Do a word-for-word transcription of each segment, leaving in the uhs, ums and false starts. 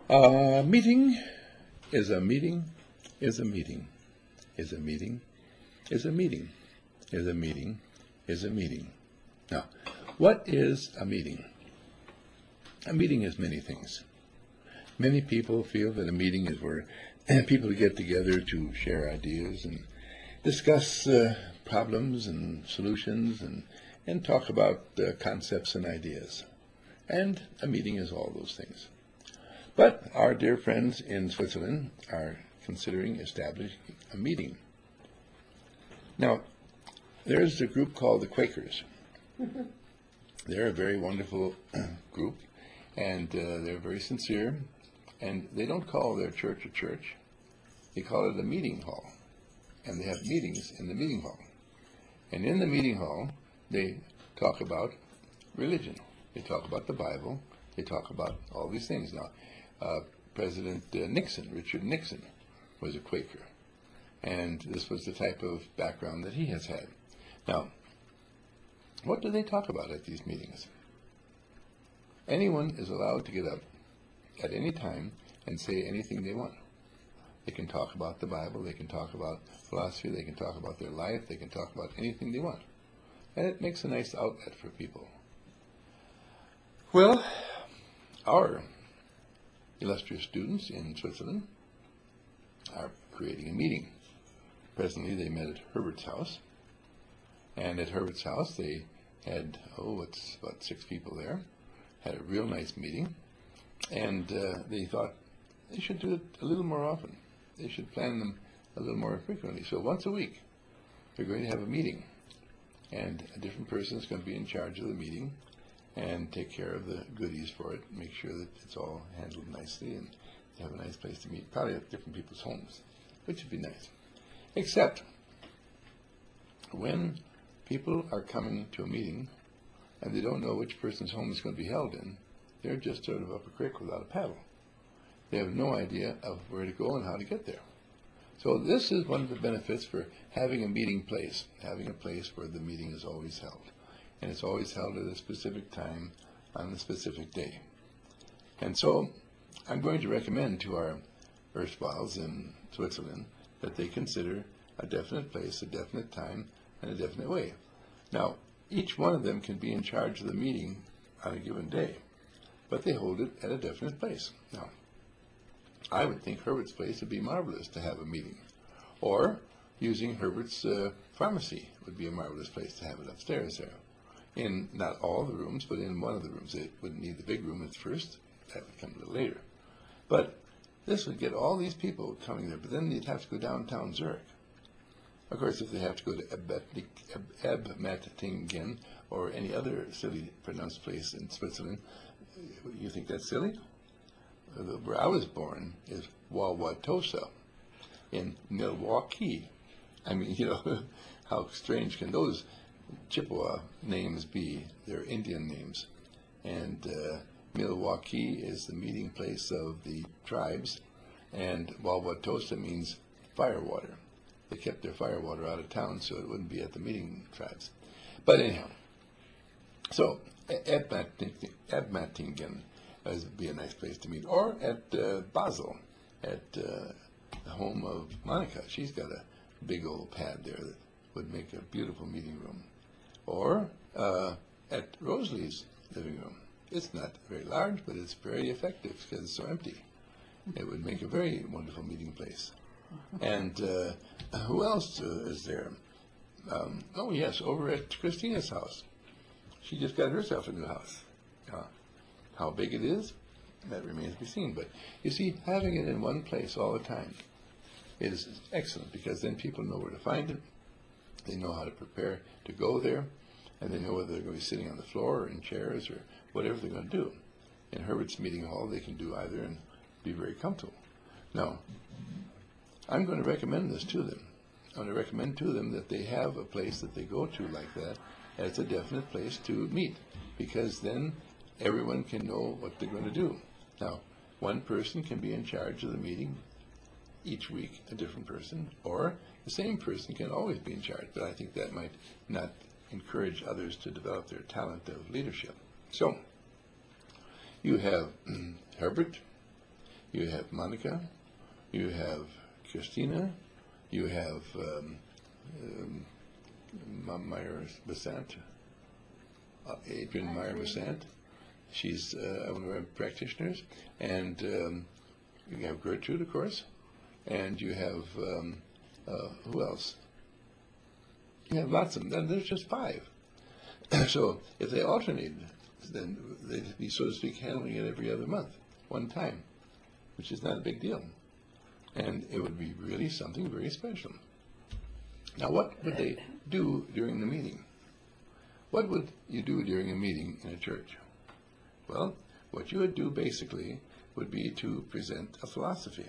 A meeting is a meeting is a meeting is a meeting is a meeting is a meeting is a meeting. Now, what is a meeting? A meeting is many things. Many people feel that a meeting is where people get together to share ideas and discuss uh, problems and solutions and, and talk about uh, concepts and ideas. And a meeting is all those things. But our dear friends in Switzerland are considering establishing a meeting. Now, there's a group called the Quakers. They're a very wonderful group, and uh, they're very sincere, and they don't call their church a church. They call it a meeting hall, and they have meetings in the meeting hall. And in the meeting hall, they talk about religion. They talk about the Bible. They talk about all these things. Now, uh, President uh, Nixon, Richard Nixon, was a Quaker, and this was the type of background that he has had. Now, what do they talk about at these meetings? Anyone is allowed to get up at any time and say anything they want. They can talk about the Bible, they can talk about philosophy, they can talk about their life, they can talk about anything they want. And it makes a nice outlet for people. Well, our illustrious students in Switzerland are creating a meeting. Presently they met at Herbert's house. And at Herbert's house they had, oh, it's about six people there, had a real nice meeting. And uh, they thought they should do it a little more often. They should plan them a little more frequently. So once a week, they're going to have a meeting. And a different person is going to be in charge of the meeting and take care of the goodies for it, make sure that it's all handled nicely and they have a nice place to meet, probably at different people's homes, which would be nice. Except when people are coming to a meeting and they don't know which person's home is going to be held in, they're just sort of up a creek without a paddle. They have no idea of where to go and how to get there. So this is one of the benefits for having a meeting place, having a place where the meeting is always held. And it's always held at a specific time on a specific day. And so I'm going to recommend to our erstwhiles in Switzerland that they consider a definite place, a definite time, and a definite way. Now, each one of them can be in charge of the meeting on a given day, but they hold it at a definite place. Now, I would think Herbert's place would be marvelous to have a meeting. Or using Herbert's uh, pharmacy would be a marvelous place to have it upstairs there. In not all the rooms, but in one of the rooms. It wouldn't need the big room at first. That would come a little later. But this would get all these people coming there, but then they'd have to go downtown Zurich. Of course, if they have to go to Ebmatingen or any other silly pronounced place in Switzerland, you think that's silly? Where I was born is Wauwatosa in Milwaukee. I mean, you know, how strange can those Chippewa names be? They're Indian names. And uh, Milwaukee is the meeting place of the tribes, and Wauwatosa means firewater. They kept their firewater out of town so it wouldn't be at the meeting tribes. But anyhow, so Ebmatingen would be a nice place to meet. Or at uh, Basel, at uh, the home of Monica. She's got a big old pad there that would make a beautiful meeting room. Or uh, at Rosalie's living room. It's not very large, but it's very effective because it's so empty. It would make a very wonderful meeting place. And uh, who else uh, is there? Um, oh, yes, over at Christina's house. She just got herself a new house. Uh, how big it is, that remains to be seen. But you see, having it in one place all the time is excellent because then people know where to find it. They know how to prepare to go there, and they know whether they're going to be sitting on the floor or in chairs or whatever they're going to do. In Herbert's meeting hall, they can do either and be very comfortable. Now, I'm going to recommend this to them. I'm going to recommend to them that they have a place that they go to like that as a definite place to meet, because then everyone can know what they're going to do. Now, one person can be in charge of the meeting each week, a different person, or the same person can always be in charge, but I think that might not encourage others to develop their talent of leadership. So, you have Herbert, You have Monica, you have Christina, you have um, um, Meyer Besant, uh, Adrienne Meyer Besant. She's uh, one of our practitioners. And um, you have Gertrude, of course. And you have, um, uh, who else? You have lots of them. There's just five. So if they alternated, then they'd be, so to speak, handling it every other month, one time, which is not a big deal. And it would be really something very special. Now, what would they do during the meeting? What would you do during a meeting in a church? Well, what you would do basically would be to present a philosophy.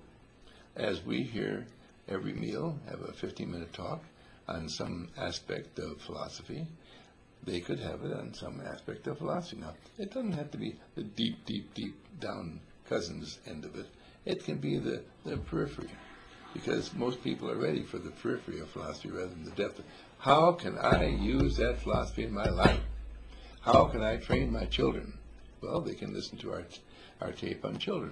As we here every meal have a fifteen-minute talk on some aspect of philosophy, they could have it on some aspect of philosophy. Now, it doesn't have to be the deep, deep, deep down cousins end of it. It can be the, the periphery, because most people are ready for the periphery of philosophy rather than the depth. How can I use that philosophy in my life? How can I train my children? Well, they can listen to our, our tape on children.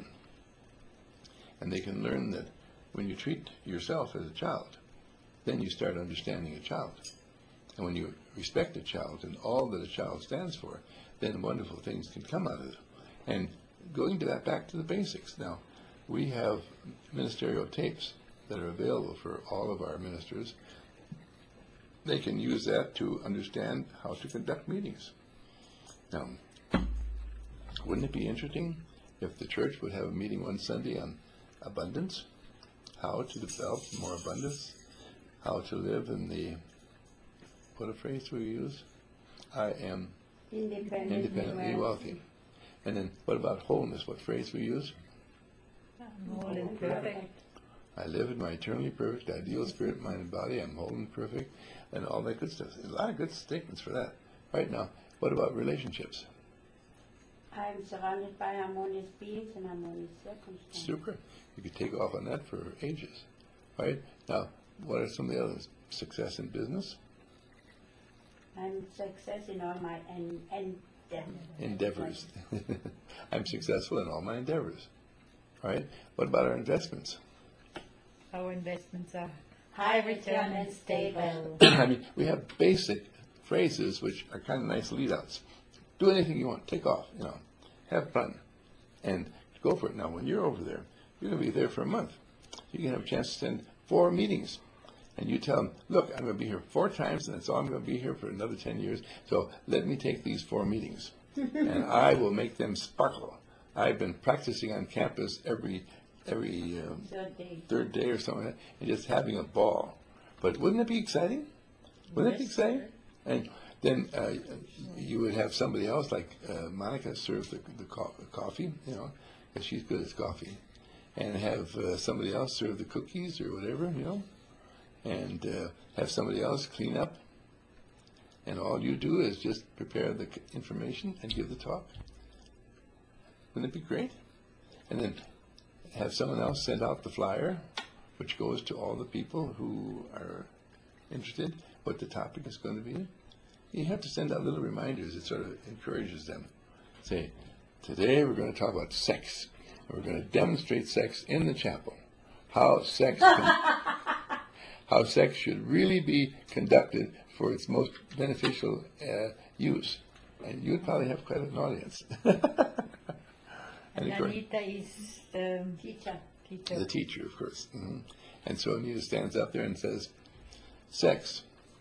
And they can learn that when you treat yourself as a child, then you start understanding a child. And when you respect a child and all that a child stands for, then wonderful things can come out of it. And going to that, back to the basics. Now, we have ministerial tapes that are available for all of our ministers. They can use that to understand how to conduct meetings. Now, wouldn't it be interesting if the church would have a meeting one Sunday on abundance, how to develop more abundance, how to live in the, what a phrase do we use? I am independently, independently wealthy. And then what about wholeness? What phrase we use? whole and perfect. I live in my eternally perfect, ideal spirit, mind, and body. I'm whole and perfect, and all that good stuff. There's a lot of good statements for that. Right now, what about relationships? I'm surrounded by harmonious beings and harmonious circumstances. Super. You could take off on that for ages. Right? Now, what are some of the others? Success in business? I'm success in all my en- endeavors. Endeavors. I'm successful in all my endeavors. Right? What about our investments? Our investments are High return and stable. I mean, we have basic phrases which are kind of nice lead-outs. Do anything you want. Take off, you know. Have fun. And go for it. Now, when you're over there, you're going to be there for a month. You can have a chance to send four meetings. And you tell them, look, I'm going to be here four times, and that's all I'm going to be here for another ten years. So let me take these four meetings. And I will make them sparkle. I've been practicing on campus every every um, Third day. third day or something like that, and just having a ball. But wouldn't it be exciting? Wouldn't it be exciting? And then uh, you would have somebody else, like uh, Monica, serve the, the, co- the coffee, you know, because she's good at coffee, and have uh, somebody else serve the cookies or whatever, you know, and uh, have somebody else clean up. And all you do is just prepare the c- information and give the talk. Wouldn't it be great? And then have someone else send out the flyer, which goes to all the people who are interested, what the topic is going to be. You have to send out little reminders. It sort of encourages them. Say, today we're going to talk about sex. We're going to demonstrate sex in the chapel. How sex can, how sex should really be conducted for its most beneficial uh, use. And you would probably have quite an audience. And of course- Anita is the Teacher. teacher. The teacher, of course. hmm And so Anita stands up there and says, sex.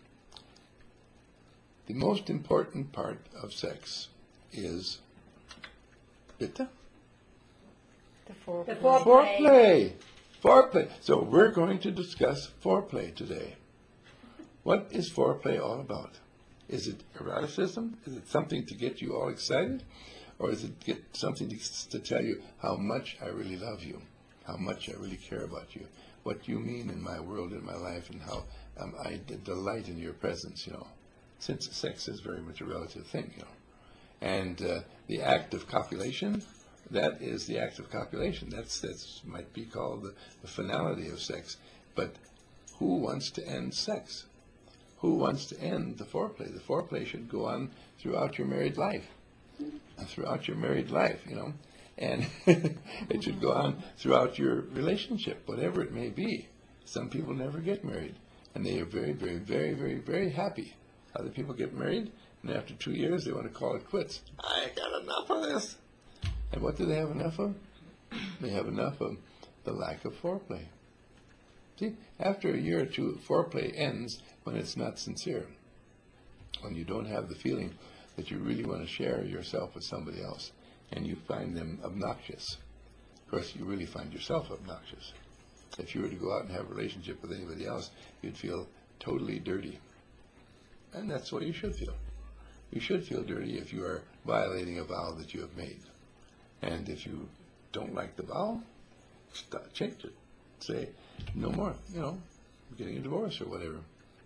The most important part of sex is, bitte? The foreplay. The foreplay. Foreplay. Foreplay. So we're going to discuss foreplay today. What is foreplay all about? Is it eroticism? Is it something to get you all excited? Or is it get something to, to tell you how much I really love you, how much I really care about you, what you mean in my world, in my life, and how um, I d- delight in your presence, you know, since sex is very much a relative thing, you know. And uh, the act of copulation, that is the act of copulation. That's that's might be called the, the finality of sex. But who wants to end sex? Who wants to end the foreplay? The foreplay should go on throughout your married life. Throughout your married life, you know. And it should go on throughout your relationship, whatever it may be. Some people never get married, and they are very, very, very, very, very happy. Other people get married, and after two years, they want to call it quits. I got enough of this. And what do they have enough of? They have enough of the lack of foreplay. See, after a year or two, foreplay ends when it's not sincere, when you don't have the feeling that you really want to share yourself with somebody else, and you find them obnoxious. Of course, you really find yourself obnoxious. If you were to go out and have a relationship with anybody else, you'd feel totally dirty. And that's what you should feel. You should feel dirty if you are violating a vow that you have made. And if you don't like the vow, stop, change it. Say, no more, you know, getting a divorce or whatever.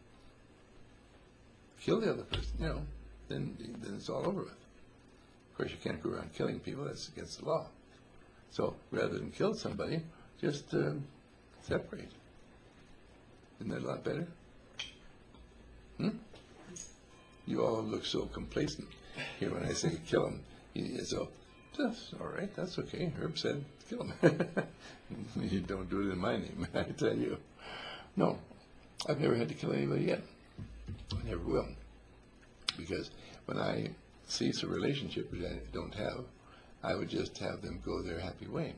Kill the other person, you know, then, then it's all over with. Of course, you can't go around killing people. That's against the law. So rather than kill somebody, just uh, separate. Isn't that a lot better? Hmm? You all look so complacent here when I say kill him. So, that's all right. That's okay. Herb said kill him. You don't do it in my name, I tell you. No, I've never had to kill anybody yet. I never will. Because when I cease a relationship which I don't have, I would just have them go their happy way.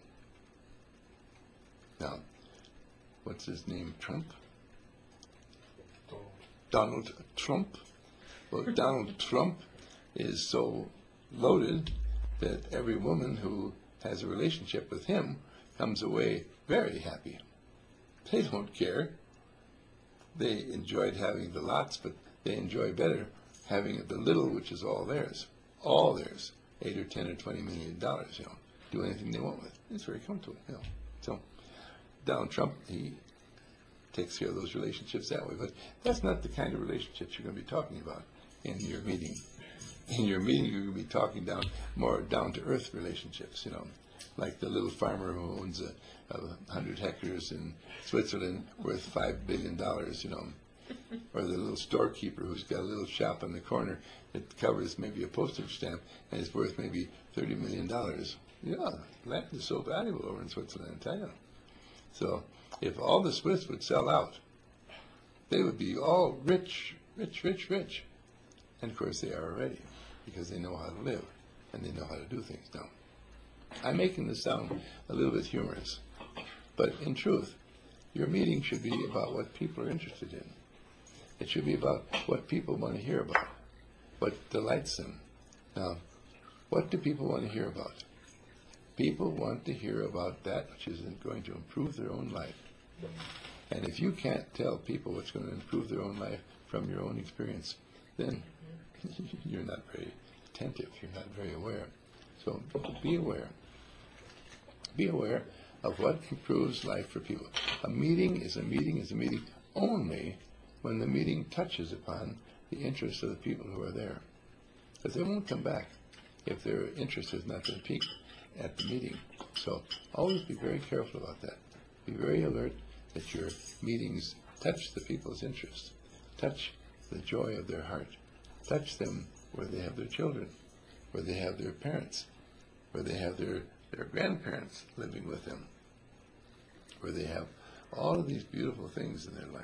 Now, what's his name? Trump? Donald Trump? Well, Donald Trump is so loaded that every woman who has a relationship with him comes away very happy. They don't care. They enjoyed having the lots, but they enjoy better having the little, which is all theirs. All theirs. Eight or ten or twenty million dollars, you know. Do anything they want with. It's very comfortable, you know. So Donald Trump, he takes care of those relationships that way. But that's not the kind of relationships you're going to be talking about in your meeting. In your meeting, you're going to be talking down more down-to-earth relationships, you know, like the little farmer who owns a, a hundred hectares in Switzerland worth five billion dollars, you know, or the little storekeeper who's got a little shop on the corner that covers maybe a postage stamp and is worth maybe thirty million dollars. Yeah, land is so valuable over in Switzerland, I tell you. So if all the Swiss would sell out, they would be all rich, rich, rich, rich. And of course they are already, because they know how to live and they know how to do things now. I'm making this sound a little bit humorous, but in truth, your meeting should be about what people are interested in. It should be about what people want to hear about, what delights them. Now, what do people want to hear about? People want to hear about that which is going to improve their own life. And if you can't tell people what's going to improve their own life from your own experience, then you're not very attentive, you're not very aware. So be aware. Be aware of what improves life for people. A meeting is a meeting is a meeting only when the meeting touches upon the interests of the people who are there. Because they won't come back if their interest has not been piqued at the meeting. So always be very careful about that. Be very alert that your meetings touch the people's interests, touch the joy of their heart, touch them where they have their children, where they have their parents, where they have their, their grandparents living with them, where they have all of these beautiful things in their life.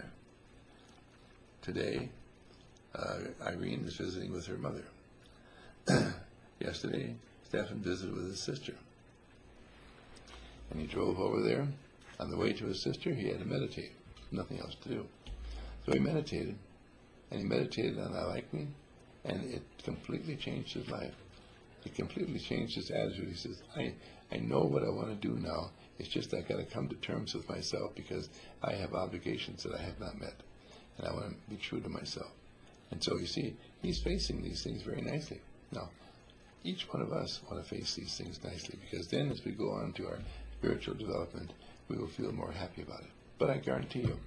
Today, uh, Irene is visiting with her mother. Yesterday, Stefan visited with his sister. And he drove over there. On the way to his sister, he had to meditate. Nothing else to do. So he meditated. And he meditated on I Like Me. And it completely changed his life. It completely changed his attitude. He says, I, I know what I want to do now. It's just I got to come to terms with myself because I have obligations that I have not met. And I want to be true to myself. And so you see, he's facing these things very nicely. Now, each one of us want to face these things nicely, because then as we go on to our spiritual development, we will feel more happy about it. But I guarantee you,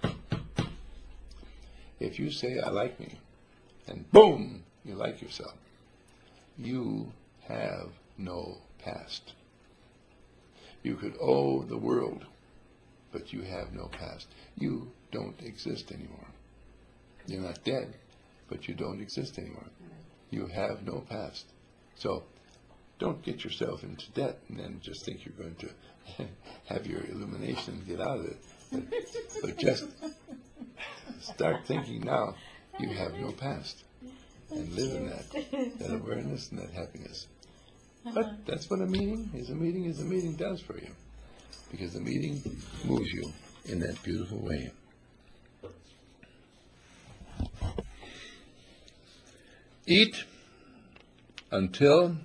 if you say, I like me, and boom, you like yourself, you have no past. You could owe the world, but you have no past. You don't exist anymore. You're not dead, but you don't exist anymore. You have no past. So don't get yourself into debt and then just think you're going to have your illumination and get out of it. But, but just start thinking now you have no past and live in that, that awareness and that happiness. But that's what a meeting is. A meeting is a meeting does for you, because the meeting moves you in that beautiful way. Eat until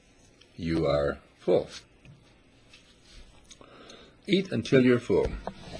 you are full. Eat until you're full.